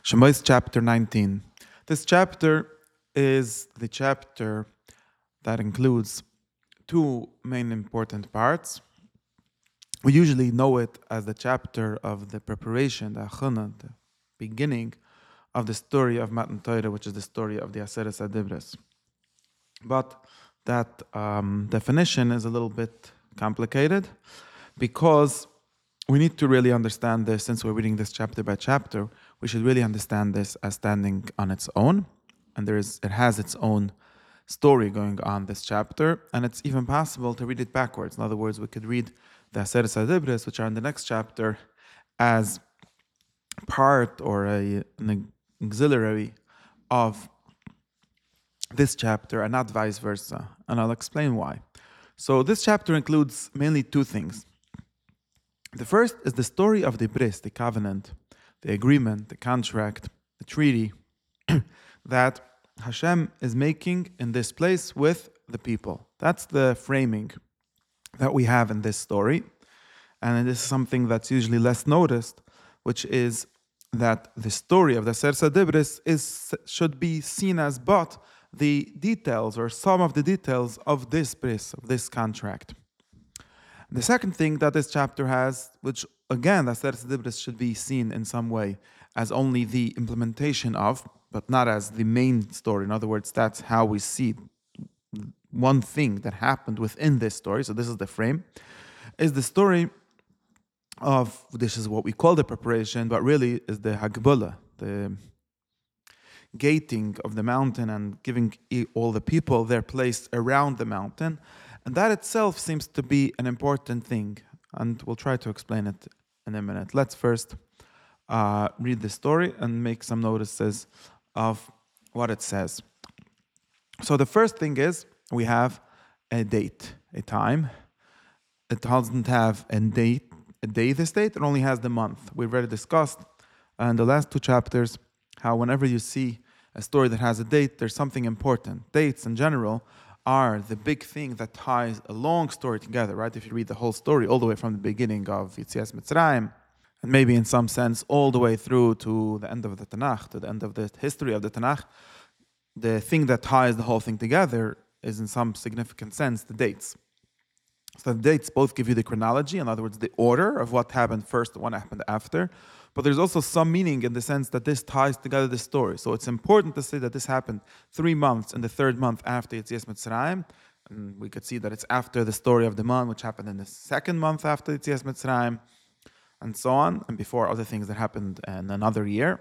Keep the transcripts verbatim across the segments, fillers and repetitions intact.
Shemos chapter nineteen. This chapter is the chapter that includes two main important parts. We usually know it as the chapter of the preparation, the achana, the beginning of the story of Matan Torah, which is the story of the Aseres Adibres. But that um, definition is a little bit complicated because we need to really understand this. Since we're reading this chapter by chapter, we should really understand this as standing on its own. And there is, it has its own story going on, this chapter, and it's even possible to read it backwards. In other words, we could read the Aseres Adibres, which are in the next chapter, as part or a, an auxiliary of this chapter and not vice versa. And I'll explain why. So this chapter includes mainly two things. The first is the story of the bris, the covenant, the agreement, the contract, the treaty that Hashem is making in this place with the people. That's the framing that we have in this story. And it is something that's usually less noticed, which is that the story of the Aseres Adibres is should be seen as but the details or some of the details of this bris, of this contract. The second thing that this chapter has, which again, the Aseres Adibres should be seen in some way as only the implementation of, but not as the main story. In other words, that's how we see one thing that happened within this story. So this is the frame, is the story of, this is what we call the preparation, but really is the Hagbula, the gating of the mountain and giving all the people their place around the mountain. And that itself seems to be an important thing. And we'll try to explain it in a minute. Let's first uh, read the story and make some notices of what it says. So the first thing is we have a date, a time. It doesn't have a date, a day this date, it only has the month. We've already discussed in the last two chapters how whenever you see a story that has a date, there's something important. Dates in general are the big thing that ties a long story together, right? If you read the whole story all the way from the beginning of Yetzias Mitzrayim, and maybe in some sense all the way through to the end of the Tanakh, to the end of the history of the Tanakh, the thing that ties the whole thing together is in some significant sense the dates. So the dates both give you the chronology, in other words, the order of what happened first and what happened after. But there's also some meaning in the sense that this ties together the story. So it's important to say that this happened three months in the third month after Yetzias Mitzrayim. And we could see that it's after the story of the man, which happened in the second month after Yetzias Mitzrayim, and so on, and before other things that happened in another year.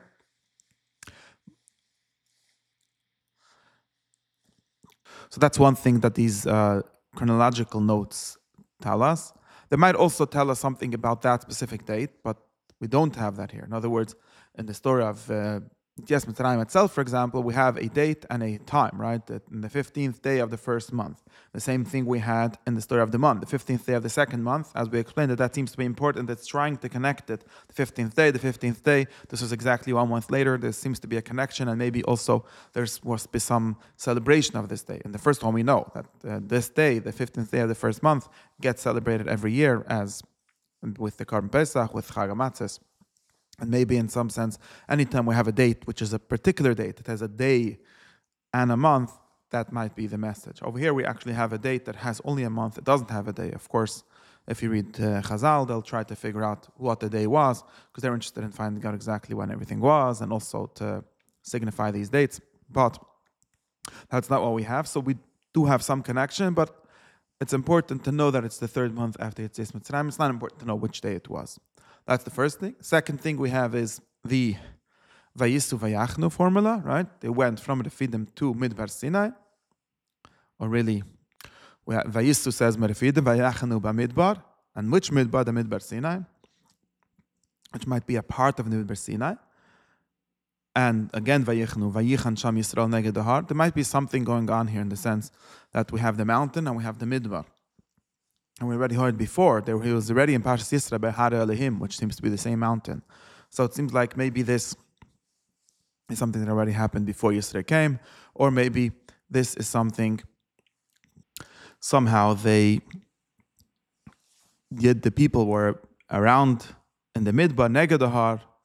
So that's one thing that these uh, chronological notes tell us. They might also tell us something about that specific date, but we don't have that here. In other words, in the story of uh, Yetzias Mitzrayim itself, for example, we have a date and a time, right? In the fifteenth day of the first month. The same thing we had in the story of the month, the fifteenth day of the second month. As we explained, that that seems to be important. It's trying to connect it. The fifteenth day, the fifteenth day. This was exactly one month later. There seems to be a connection, and maybe also there must be some celebration of this day. In the first one, we know that uh, this day, the fifteenth day of the first month, gets celebrated every year as with the Karban Pesach, with Chag HaMatzos. And maybe in some sense, anytime we have a date, which is a particular date, it has a day and a month, that might be the message. Over here, we actually have a date that has only a month. It doesn't have a day. Of course, if you read uh, Chazal, they'll try to figure out what the day was, because they're interested in finding out exactly when everything was, and also to signify these dates. But that's not what we have. So we do have some connection, but it's important to know that it's the third month after Yetzias Mitzrayim. It's not important to know which day it was. That's the first thing. Second thing we have is the Vayisu Vayachnu formula, right? They went from Refidim to Midbar Sinai. Or really, we have, Vayisu says Refidim, Vayachnu Bamidbar. And which Midbar? The Midbar Sinai, which might be a part of the Midbar Sinai. And again, Vayichnu, Vayichan Sham Yisrael Neged Dahar. There might be something going on here in the sense that we have the mountain and we have the Midbar. And we already heard before, there he was already in Parshas Yisra by Hara Elohim, which seems to be the same mountain. So it seems like maybe this is something that already happened before Yisra came, or maybe this is something, somehow they, yet the people were around in the Midbar, Neged Dahar,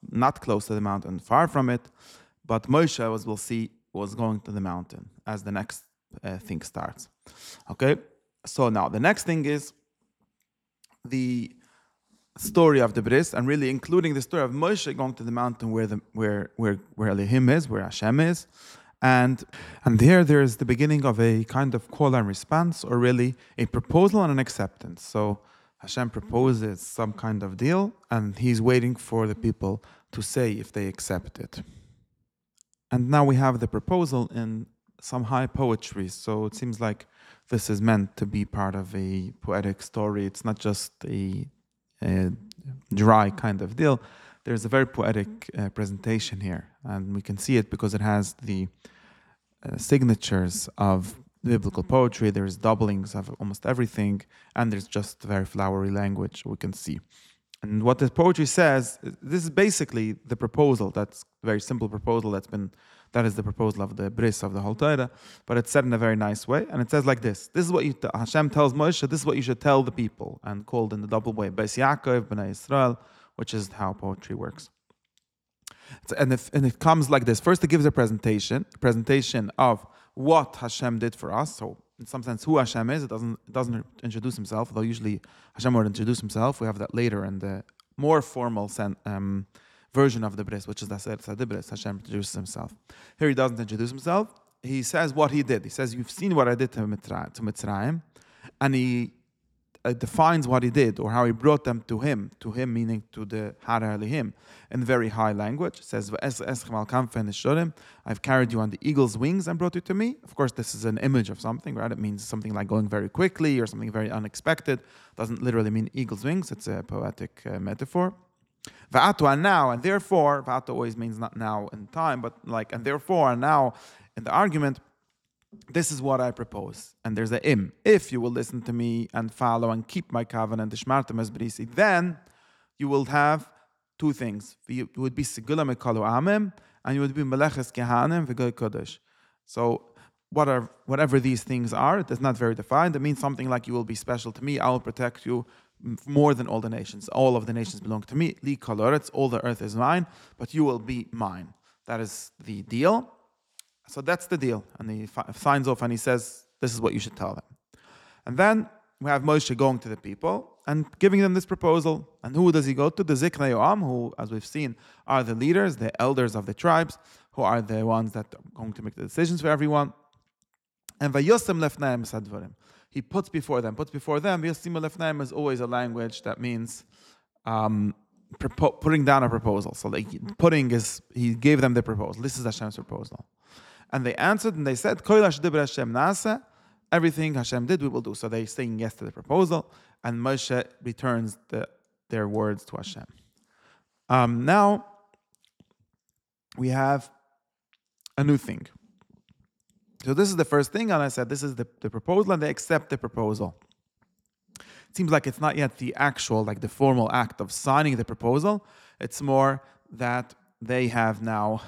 not close to the mountain, far from it. But Moshe, as we'll see, was going to the mountain as the next uh, thing starts. Okay, so now the next thing is the story of the bris, and really including the story of Moshe going to the mountain where the where where where Elohim is, where Hashem is, and and there there is the beginning of a kind of call and response, or really a proposal and an acceptance. So Hashem proposes some kind of deal, and He's waiting for the people to say if they accept it. And now we have the proposal in some high poetry, so it seems like this is meant to be part of a poetic story. It's not just a, a dry kind of deal. There's a very poetic uh, presentation here, and we can see it because it has the uh, signatures of biblical poetry. There's doublings of almost everything, and there's just very flowery language we can see. And what the poetry says, this is basically the proposal. That's a very simple proposal. That's been that is the proposal of the bris of the whole Torah, but it's said in a very nice way. And it says like this: This is what you, Hashem tells Moshe. This is what you should tell the people, and called in the double way, Beis Yaakov, Bnei Yisrael, which is how poetry works. And if, and it comes like this: First, it gives a presentation, presentation of what Hashem did for us. So, in some sense, who Hashem is. It doesn't it doesn't introduce Himself, though usually Hashem would introduce Himself. We have that later in the more formal sen, um, version of the bris, which is the Aseret Bris. Hashem introduces Himself. Here He doesn't introduce Himself. He says what He did. He says, "You've seen what I did to Mitzrayim," to Mitzrayim, and He uh, defines what He did, or how He brought them to Him. To Him meaning to the Hara Elohim, in very high language. It says, "I've carried you on the eagle's wings and brought you to me." Of course, this is an image of something, right? It means something like going very quickly or something very unexpected. It doesn't literally mean eagle's wings. It's a poetic uh, metaphor. Va'atu, and now, and therefore, va'atu always means not now in time, but like, and therefore, and now, in the argument, this is what I propose. And there's a im. If you will listen to me and follow and keep my covenant, then you will have two things. You would be Segula Mekalu Amim, and you would be Meleches Kehanim V'Goy Kodesh. So, what are, whatever these things are, it is not very defined. It means something like you will be special to me, I will protect you more than all the nations. All of the nations belong to me. Li Kol Haaretz, all the earth is mine, but you will be mine. That is the deal. So that's the deal. And he signs off and he says, this is what you should tell them. And then we have Moshe going to the people and giving them this proposal. And who does he go to? The Ziknei Yoam, who, as we've seen, are the leaders, the elders of the tribes, who are the ones that are going to make the decisions for everyone. And Vayosem Lefnaim Sadvarim. He puts before them, puts before them. Vayosem Lefnaim is always a language that means um, propo- putting down a proposal. So like putting is, he gave them the proposal. This is Hashem's proposal. And they answered and they said, everything Hashem did, we will do. So they're saying yes to the proposal, and Moshe returns the, their words to Hashem. Um, now, we have a new thing. So this is the first thing, and I said this is the, the proposal, and they accept the proposal. It seems like it's not yet the actual, like the formal act of signing the proposal. It's more that they have now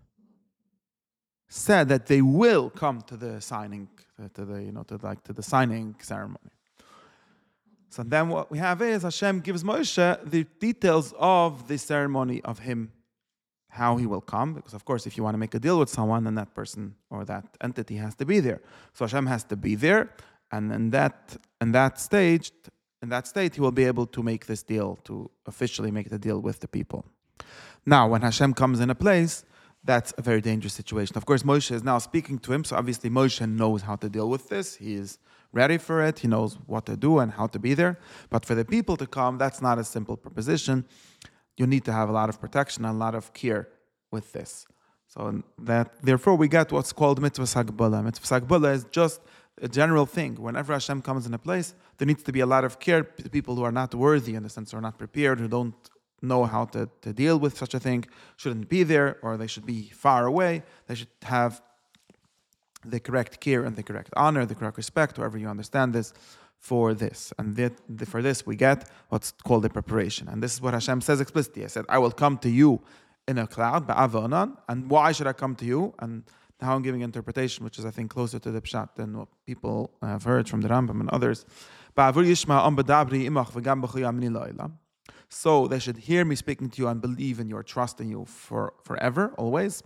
said that they will come to the signing, to the you know, to like to the signing ceremony. So then what we have is Hashem gives Moshe the details of the ceremony of him, how he will come, because of course if you want to make a deal with someone, then that person or that entity has to be there. So Hashem has to be there, and in that in that stage, in that state, he will be able to make this deal, to officially make the deal with the people. Now, when Hashem comes in a place, that's a very dangerous situation. Of course, Moshe is now speaking to him, so obviously Moshe knows how to deal with this. He is ready for it. He knows what to do and how to be there. But for the people to come, that's not a simple proposition. You need to have a lot of protection and a lot of care with this. So that, therefore, we get what's called mitzvah sagbala. Mitzvah sagbala is just a general thing. Whenever Hashem comes in a place, there needs to be a lot of care. People who are not worthy, in the sense, who are not prepared, who don't know how to, to deal with such a thing, shouldn't be there, or they should be far away. They should have the correct care and the correct honor, the correct respect, however you understand this, for this. And that, for this we get what's called the preparation. And this is what Hashem says explicitly. I said, I will come to you in a cloud, ba'avonan. And why should I come to you? And now I'm giving interpretation, which is, I think, closer to the pshat than what people have heard from the Rambam and others. so they should hear me speaking to you and believe in you or trust in you for forever, always.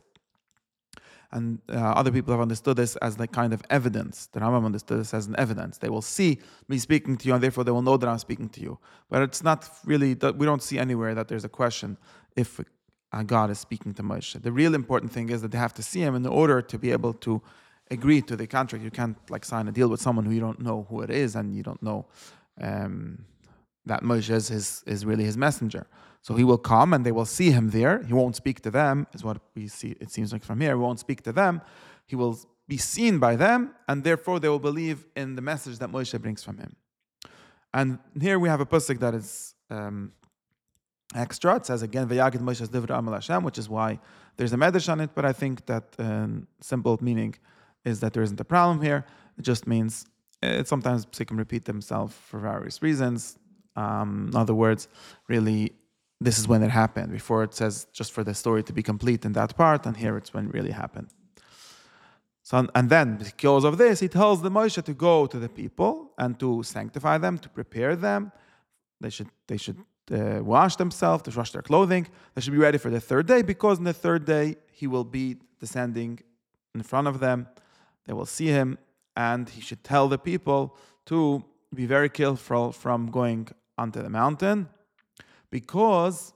And uh, other people have understood this as the kind of evidence. The Rambam understood this as an evidence. They will see me speaking to you, and therefore they will know that I'm speaking to you. But it's not really, we don't see anywhere that there's a question if uh, God is speaking to Moshe. The real important thing is that they have to see him in order to be able to agree to the contract. You can't like sign a deal with someone who you don't know who it is, and you don't know um, that Moshe is, his, is really his messenger. So he will come and they will see him there. He won't speak to them, is what we see, it seems like from here. He won't speak to them. He will be seen by them, and therefore they will believe in the message that Moshe brings from him. And here we have a pasuk that is um, extra. It says again, V'yagid Moshe's divrei amal Hashem, which is why there's a medrash on it, but I think that um, simple meaning is that there isn't a problem here. It just means, it sometimes psukim repeat themselves for various reasons. Um, in other words, really, this is when it happened. Before it says just for the story to be complete in that part, and here it's when it really happened. So, and then because of this, he tells the Moshe to go to the people and to sanctify them, to prepare them. They should they should uh, wash themselves, to wash their clothing. They should be ready for the third day, because on the third day he will be descending in front of them. They will see him, and he should tell the people to be very careful from going onto the mountain, because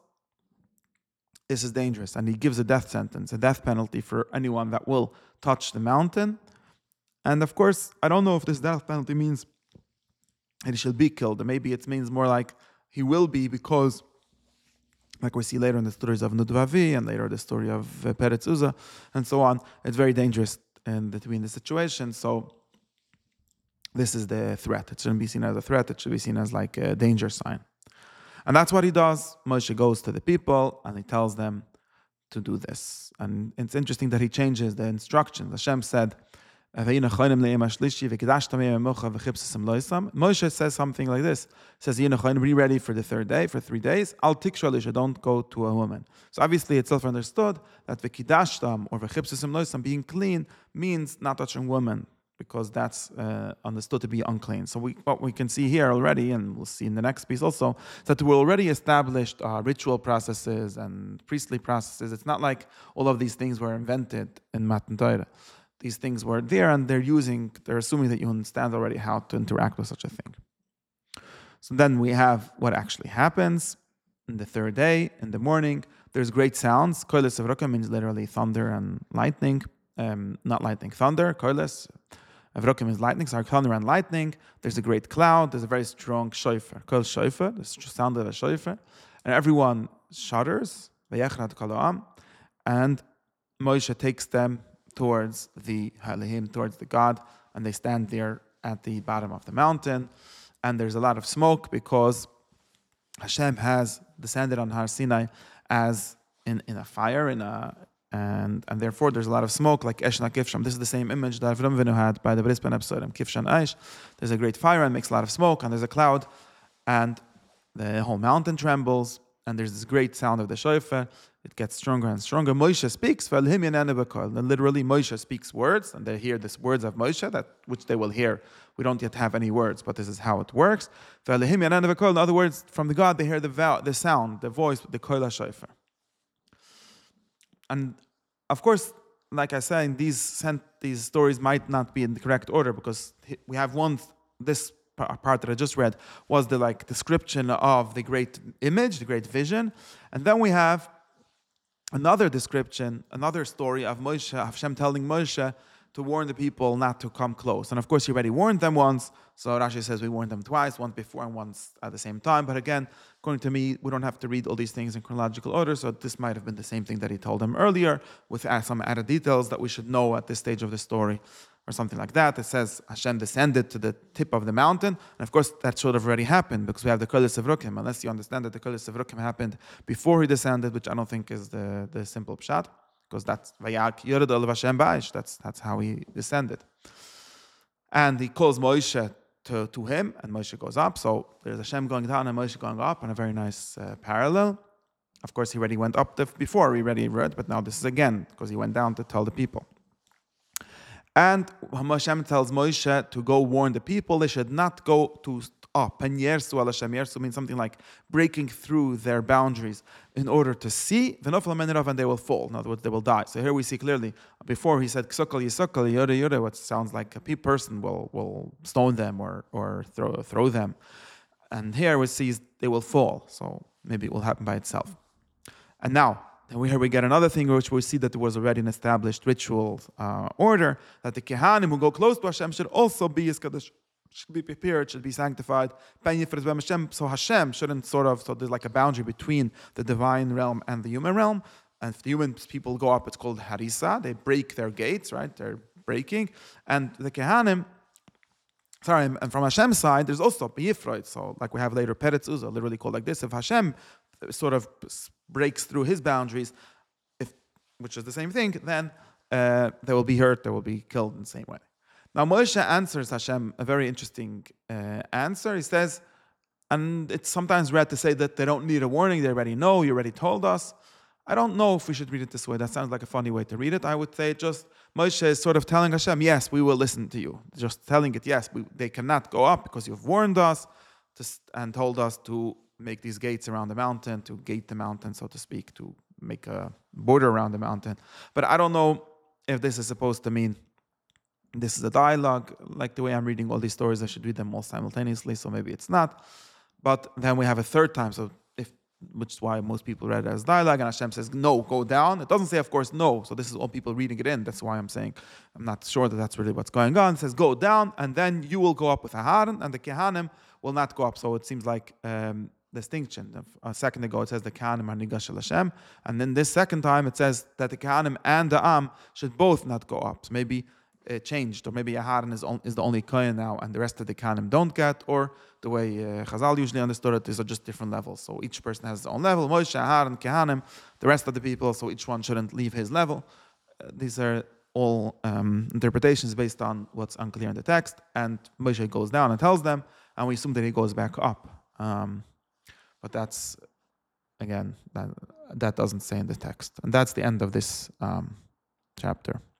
this is dangerous, and he gives a death sentence, a death penalty for anyone that will touch the mountain. And of course, I don't know if this death penalty means that he shall be killed. Maybe it means more like he will be, because, like we see later in the stories of Nudvavi and later the story of uh, Peretz Uzzah and so on, it's very dangerous in between the situation. So this is the threat. It shouldn't be seen as a threat. It should be seen as like a danger sign. And that's what he does. Moshe goes to the people and he tells them to do this. And it's interesting that he changes the instructions. Hashem said, Moshe says something like this. He says, be ready for the third day, for three days. Al tiksha, don't go to a woman. So obviously it's self-understood that v'kidashtam or v'chipsisem loisam, being clean, means not touching women, because that's uh, understood to be unclean. So we, what we can see here already, and we'll see in the next piece also, is that we already established uh, ritual processes and priestly processes. It's not like all of these things were invented in Matan Torah. These things were there, and they're using, they're assuming that you understand already how to interact with such a thing. So then we have what actually happens in the third day, in the morning. There's great sounds. Koiles Avroka means literally thunder and lightning. Um, not lightning, thunder. Koiles Avroka means lightning, so thunder and lightning. There's a great cloud. There's a very strong shofar. Kol shofar, the sound of a shofar. And everyone shudders. And Moshe takes them towards the Halihim, towards the God, and they stand there at the bottom of the mountain, and there's a lot of smoke because Hashem has descended on Har Sinai as in, in a fire, in a and and therefore there's a lot of smoke, like Eshna Kifsham. This is the same image that Avram Avinu had by the Bris Ben episode, and Kifshan Aish. There's a great fire and makes a lot of smoke, and there's a cloud, and the whole mountain trembles, and there's this great sound of the shofar. It gets stronger and stronger. Moshe speaks, and literally Moshe speaks words, and they hear these words of Moshe, that which they will hear. We don't yet have any words, but this is how it works. In other words, from the God, they hear the vow, the sound, the voice, the kol shofar. And of course, like I said, these these stories might not be in the correct order, because we have one, this part that I just read was the like description of the great image, the great vision, and then we have another description, another story of Moshe, Hashem telling Moshe to warn the people not to come close. And of course, he already warned them once. So Rashi says we warned them twice, once before and once at the same time. But again, according to me, we don't have to read all these things in chronological order. So this might have been the same thing that he told them earlier, with some added details that we should know at this stage of the story, or something like that. It says Hashem descended to the tip of the mountain. And of course, that should have already happened, because we have the Kodesh Sevrukim. Unless you understand that the Kodesh Sevrukim happened before he descended, which I don't think is the, the simple pshat, because that's Vayak Yored Olav Hashem Ba'ash. That's that's how he descended. And he calls Moshe to, to him, and Moshe goes up. So there's Hashem going down and Moshe going up, and a very nice uh, parallel. Of course, he already went up the, before, we already read, but now this is again, because he went down to tell the people. And Hashem tells Moshe to go warn the people. They should not go to up. And yersu al Hashem, yersu means something like breaking through their boundaries in order to see, v'nofel menirav, and they will fall. In other words, they will die. So here we see clearly, before he said, ksokal yisokal, yoda yoda, what sounds like a person will, will stone them or, or throw, throw them. And here we see they will fall. So maybe it will happen by itself. And now, and here we get another thing which we see that there was already an established ritual uh, order, that the Kehanim who go close to Hashem should also be Yiskadosh, should be prepared, should be sanctified. So Hashem shouldn't sort of, so there's like a boundary between the divine realm and the human realm. And if the human people go up, it's called Harisa. They break their gates, right? They're breaking. And the Kehanim, sorry, and from Hashem's side, there's also B'yifroid. So like we have later Peretz Uzo, literally called like this. If Hashem sort of breaks through his boundaries, if which is the same thing, then uh, they will be hurt, they will be killed in the same way. Now Moshe answers Hashem a very interesting uh, answer. He says, and it's sometimes read to say that they don't need a warning, they already know, you already told us. I don't know if we should read it this way. That sounds like a funny way to read it. I would say just Moshe is sort of telling Hashem, yes, we will listen to you. Just telling it, yes, we, they cannot go up because you've warned us to, and told us to make these gates around the mountain, to gate the mountain, so to speak, to make a border around the mountain. But I don't know if this is supposed to mean this is a dialogue. Like the way I'm reading all these stories, I should read them all simultaneously, so maybe it's not. But then we have a third time, so if which is why most people read it as dialogue, and Hashem says, no, go down. It doesn't say, of course, no. So this is all people reading it in. That's why I'm saying I'm not sure that that's really what's going on. It says, go down, and then you will go up with Aharon, and the Kehanim will not go up. So it seems like um, distinction. A second ago it says the Kehanim are Nigash el Hashem, and then this second time it says that the Kehanim and the Am should both not go up. So maybe it changed, or maybe Aharon is, on, is the only Kohen now, and the rest of the Kehanim don't get, or the way uh, Chazal usually understood it, these are just different levels. So each person has his own level. Moshe, Aharon, Kehanim, the rest of the people, so each one shouldn't leave his level. Uh, these are all um, interpretations based on what's unclear in the text, and Moshe goes down and tells them, and we assume that he goes back up. Um, but that's, again, that, that doesn't say in the text. And that's the end of this um, chapter.